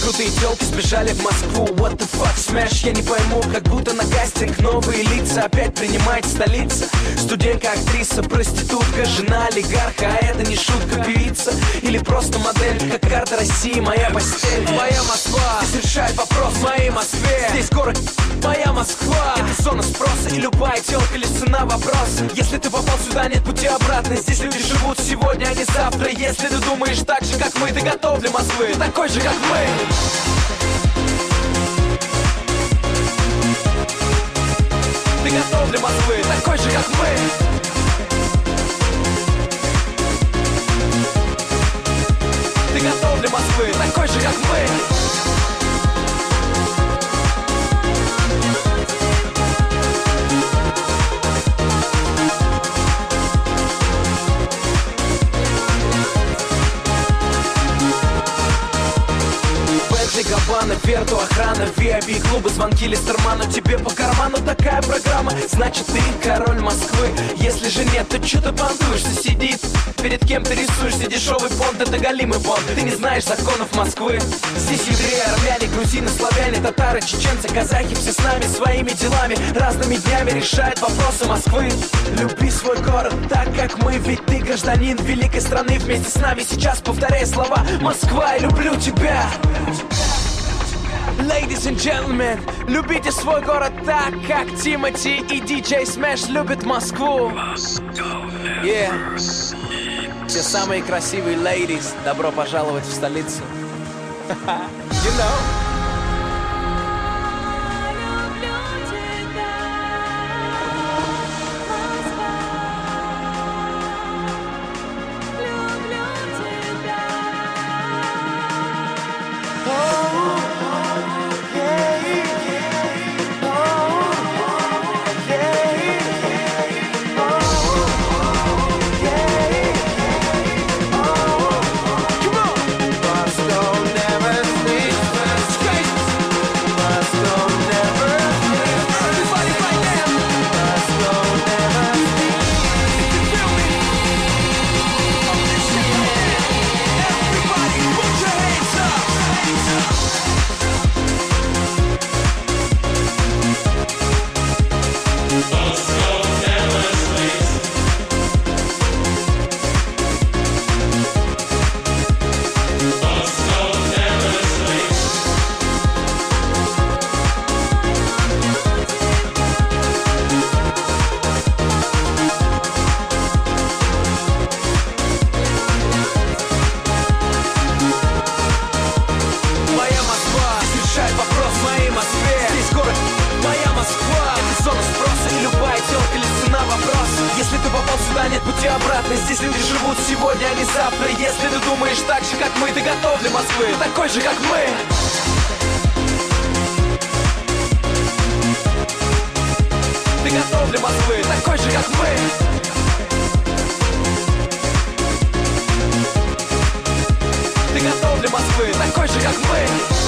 крутые тёлки сбежали в Москву. What the fuck, smash, я не пойму. Как будто на кастинг новые лица опять принимает столица. Студентка, актриса, проститутка, жена олигарха. А это не шутка, певица или просто модель. Как карта России, моя постель. Моя Москва, здесь решает вопрос в моей Москве. Здесь город, моя Москва. Это зона спроса, и любая тёлка лишь цена вопроса. Если ты попал сюда, нет пути обратно. Здесь люди живут сегодня, а не завтра. Если ты думаешь так же, как мы, ты готов для Москвы. Ты такой же, как мы. Ты готов для Москвы, такой же, как мы. Ты готов для Москвы, такой же, как мы. Габбана, Верту, охрана, VIP, клубы, звонки, Листерману. Тебе по карману такая программа, значит ты король Москвы. Если же нет, то чё ты бандуешься? Сидит, перед кем ты рисуешься? Дешевый понт, это голимый понт. Ты не знаешь законов Москвы. Здесь евреи, армяне, грузины, славяне, татары, чеченцы, казахи. Все с нами, своими делами, разными днями решают вопросы Москвы. Люби свой город так, как мы, ведь ты гражданин великой страны. Вместе с нами сейчас повторяй слова: Москва, я люблю тебя. Ladies and gentlemen, любите свой город так, как Тимати и DJ Smash любят Москву. Yeah. Все самые красивые ladies, добро пожаловать в столицу. You know. Нет пути обратно, здесь люди живут сегодня, а не завтра. Если ты думаешь так же, как мы, ты готов для Москвы. Ты такой же, как мы. Ты готов для Москвы, такой же, как мы. Ты готов для Москвы, такой же, как мы.